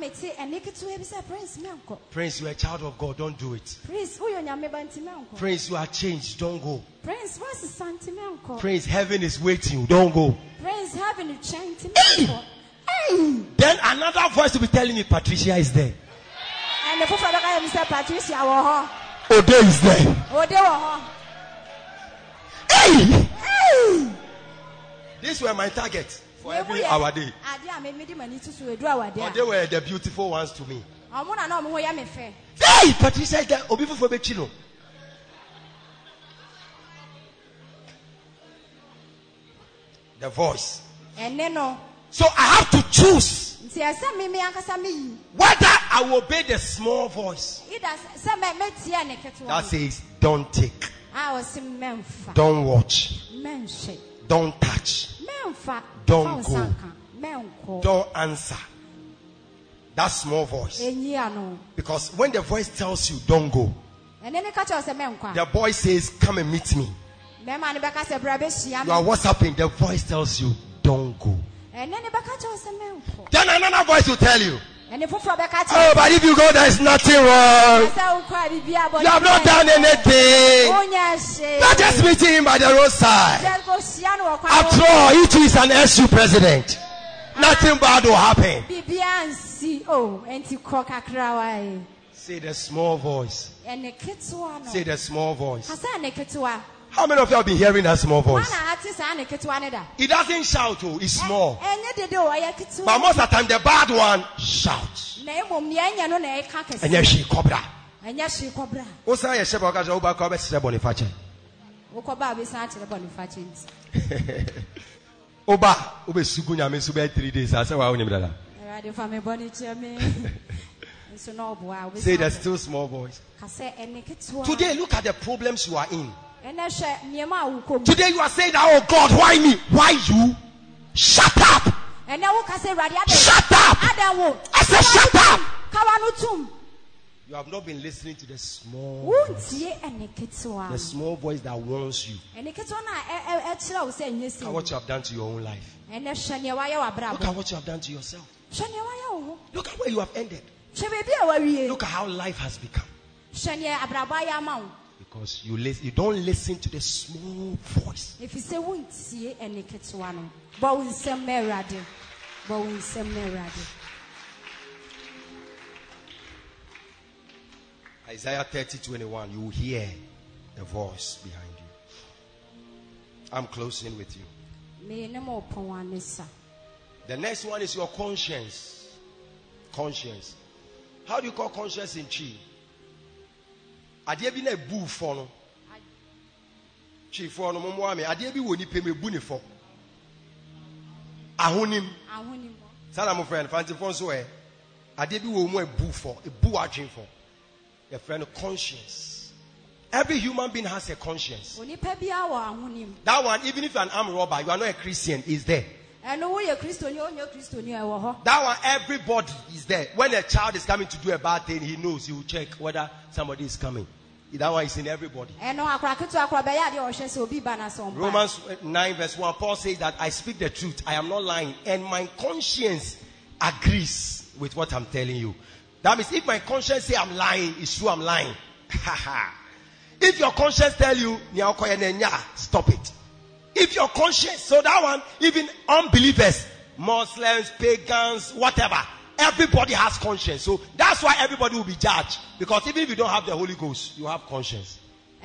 Prince, you are a child of God. Don't do it. Prince, you are changed. Don't go. Prince, heaven is waiting. Don't go. Prince, heaven is changed. Then another voice will be telling me, Patricia is there. And the Patricia, Ode is there. Hey! These were my targets for every hour day. Or they were the beautiful ones to me. Hey! But he said that Obifu for Bechino. The voice. So I have to choose whether I will obey the small voice that says, don't take, don't watch, don't touch, don't go, don't answer. That small voice. Because when the voice tells you, don't go, the voice says, come and meet me. You are WhatsApping, the voice tells you, don't go. Then another voice will tell you, oh, but if you go, there is nothing wrong. You have not done anything. Not just meeting him by the roadside. After all, he too is an SU president. Nothing bad will happen. Say the small voice. Say the small voice. How many of you have been hearing that small voice? It doesn't shout, oh, it's small. But most of the time, the bad one shouts. And yes, she cobra. Osa ye sheba okaja uba ko be sire Boniface. Oba ube sugu nyame su be 3 days ase wa onim dada. Say the still small voice. Today, look at the problems you are in. Today you are saying that, oh God, why me? Why you? Shut up! Shut up! I said shut up! You have not been listening to the small voice. The small voice that warns you. Look at what you have done to your own life. Look at what you have done to yourself. Look at where you have ended. Look at how life has become. Because you don't listen to the small voice. If you say Isaiah 30:21, you will hear the voice behind you. I'm closing with you. The next one is your conscience. Conscience. How do you call conscience in Chi? Adie bi na bu fo no. Chi fo no mo ame. Adie bi woni pe me bu ni fo. Ahonim. Sana mo friend fanti fo so e. Adie bi wo mo ebu fo, ebu adwen fo. Your friend conscience. Every human being has a conscience. That one, even if you're an armed robber, you are not a Christian, is there. That one, everybody is there. When a child is coming to do a bad thing, he knows, he will check whether somebody is coming. That one is in everybody. Romans 9 verse 1, Paul says that I speak the truth, I am not lying, and my conscience agrees with what I'm telling you. That means if my conscience say I'm lying, it's true I'm lying. If your conscience tell you, stop it. If your conscience, so that one, even unbelievers, Muslims, pagans, whatever, everybody has conscience. So that's why everybody will be judged. Because even if you don't have the Holy Ghost, you have conscience.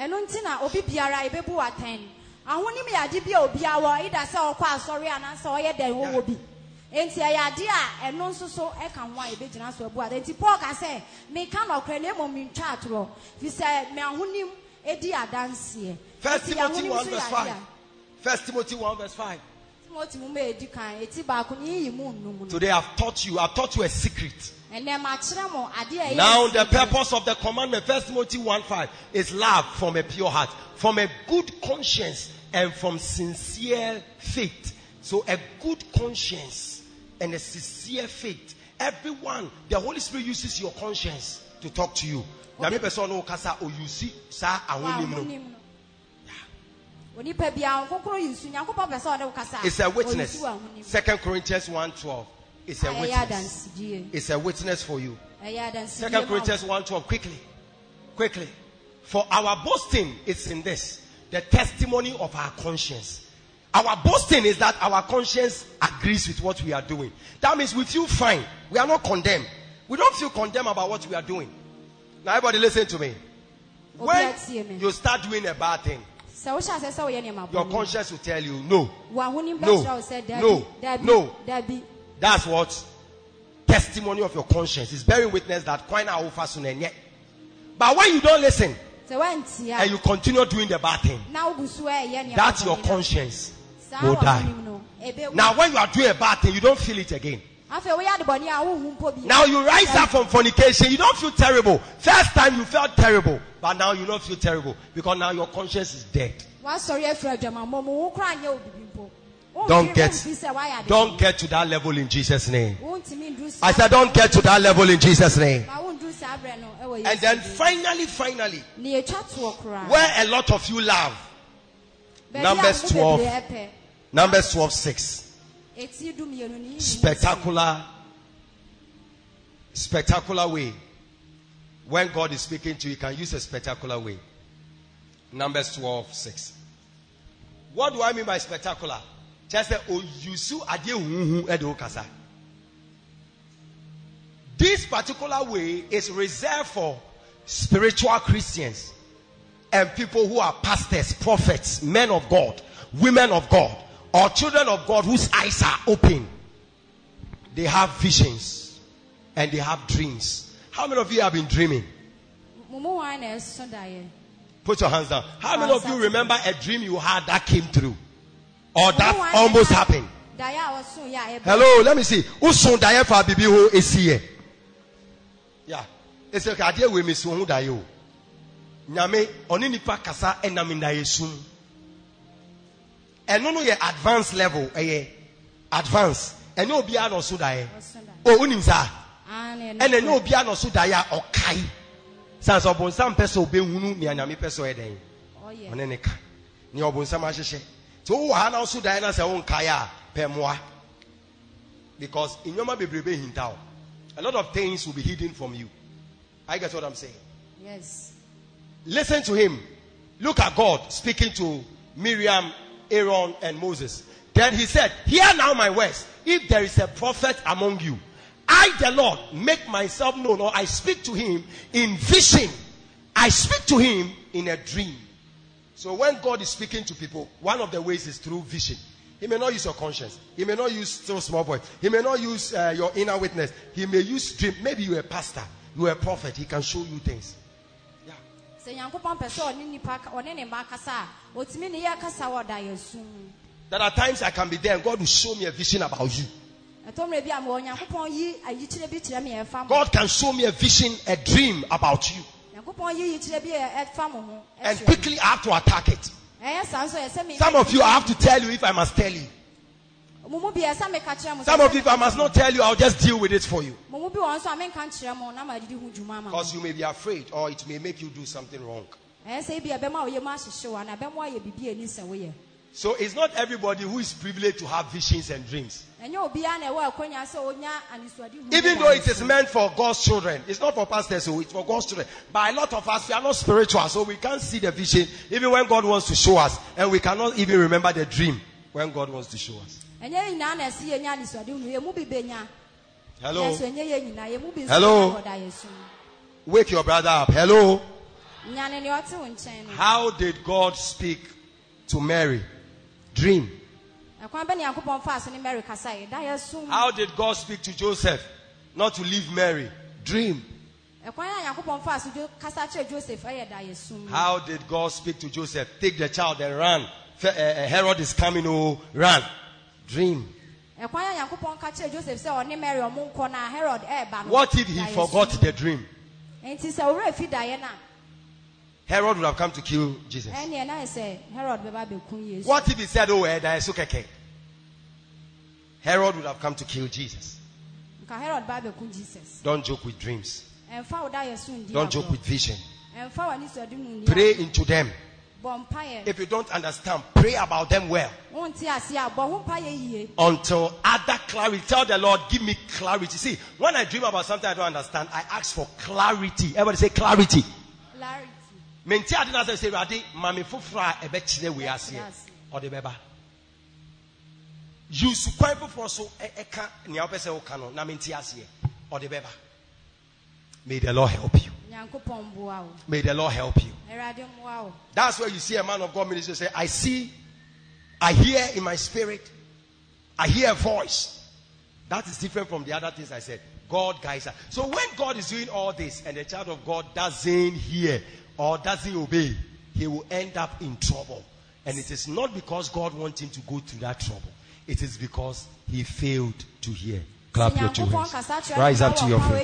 Enti ayade a eno nso so e kan ho a ebegyina so abu ade. Enti Paul ka say me kan okra na mom ntwa atoro fi say me ahonim edi adanse. 1 Timothy 1 verse 5. 1 Timothy 1 verse 5. Timothy mu me edi kan eti ba ko ni yi mu nnum. Today I've taught you a secret. Now the purpose of the commandment, 1 Timothy 1:5, is love from a pure heart, from a good conscience, and from sincere faith. So a good conscience and a sincere faith. Everyone, the Holy Spirit uses your conscience to talk to you. It's a witness. 2 Corinthians 1:12. It's a witness. It's a witness for you. 2 Corinthians 1:12. Quickly. For our boasting is in this, the testimony of our conscience. Our boasting is that our conscience agrees with what we are doing. That means we feel fine. We are not condemned. We don't feel condemned about what we are doing. Now everybody listen to me. When you start doing a bad thing, your conscience will tell you no. No. That's what testimony of your conscience is bearing witness that but when you don't listen and you continue doing the bad thing, that's your conscience will die. Now when you are doing a bad thing, you don't feel it again. Now you rise up from fornication, you don't feel terrible. First time you felt terrible, but now you don't feel terrible because now your conscience is dead. Don't get to that level in Jesus' name. I said don't get to that level in Jesus' name. And then finally, where a lot of you love, Numbers 12:6. Spectacular way. When God is speaking to you, you can use a spectacular way. Numbers 12:6. What do I mean by spectacular? Just this particular way is reserved for spiritual Christians and people who are pastors, prophets, men of God, women of God, or children of God whose eyes are open. They have visions and they have dreams. How many of you have been dreaming? Put your hands down. How many of you remember a dream you had that came true? Or that almost happened? Hello, let me see. Yeah. It's like idea we miss one dayo. Nyame oni nipa kasa enaminda yesum. And no ye advanced level, advanced. And no bia no so daye. Oh unimsa. And no bia no so daye okai. Sans obon sam peso be hunu ni anyame peso eden. Oh yeah. Oneneka. Ni obon sam ahihye. So ha na so daye na se won kaya pemoa. Because in yoma bebrebe hintao. A lot of things will be hidden from you. I get what I'm saying? Yes. Listen to him. Look at God speaking to Miriam, Aaron, and Moses. Then he said, hear now my words. If there is a prophet among you, I, the Lord, make myself known, or I speak to him in vision. I speak to him in a dream. So when God is speaking to people, one of the ways is through vision. He may not use your conscience. He may not use still small boy. He may not use your inner witness. He may use dream. Maybe you're a pastor. You're a prophet. He can show you things. Yeah. There are times I can be there and God will show me a vision about you. God can show me a vision, a dream about you. And quickly I have to attack it. Some of you I have to tell you if I must tell you. Some of you if I must not tell you, I'll just deal with it for you. Because you may be afraid or it may make you do something wrong. So it's not everybody who is privileged to have visions and dreams. Even though it is meant for God's children. It's not for pastors, so it's for God's children. But a lot of us, we are not spiritual, so we can't see the vision even when God wants to show us. And we cannot even remember the dream when God wants to show us. Hello? Hello? Wake your brother up. Hello? How did God speak to Mary? Dream. How did God speak to Joseph not to leave Mary? Dream. How did God speak to Joseph? Take the child and run. Herod is coming, oh, run. Dream. What if he forgot the dream? Herod would have come to kill Jesus. What if he said, oh, Herod would have come to kill Jesus. Don't joke with dreams. Don't joke with vision. Pray into them. If you don't understand, pray about them well. Until other clarity. Tell the Lord, give me clarity. See, when I dream about something I don't understand, I ask for clarity. Everybody say clarity. Clarity. Menti adina say rade mame fofra ebe kire we ase o de beba you su kwan foforo so eka nia opese wo ka no na menti ase o de beba May the Lord help you. May the Lord help you. That's where you see a man of God minister say, I hear in my spirit, I hear a voice. That is different from the other things I said. God guides us. So when God is doing all this and the child of God doesn't hear or doesn't obey, he will end up in trouble. And it is not because God wants him to go through that trouble. It is because he failed to hear. Clap your two hands. Rise up to your feet.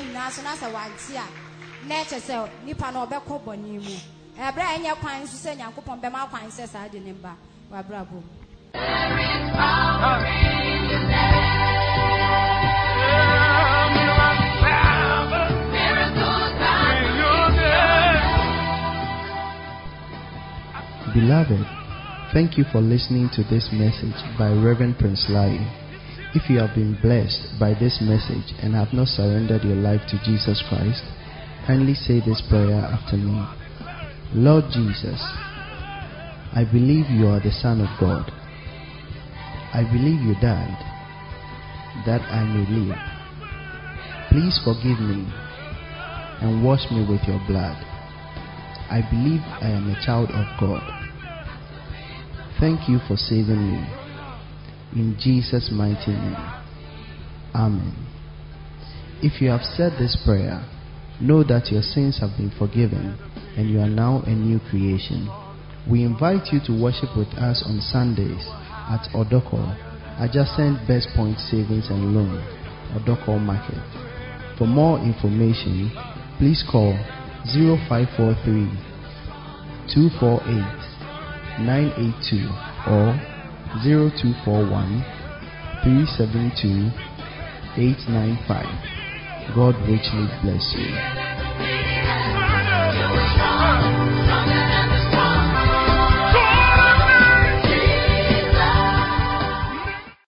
Beloved, thank you for listening to this message by Reverend Prince Lai. If you have been blessed by this message and have not surrendered your life to Jesus Christ, kindly say this prayer after me. Lord Jesus, I believe you are the Son of God. I believe you died that I may live. Please forgive me and wash me with your blood. I believe I am a child of God. Thank you for saving me. In Jesus' mighty name. Amen. If you have said this prayer, know that your sins have been forgiven and you are now a new creation. We invite you to worship with us on Sundays at Odoko, adjacent Best Point Savings and Loan, Odoko Market. For more information, please call 0543 248 982 or 0241 372 895. God richly bless you.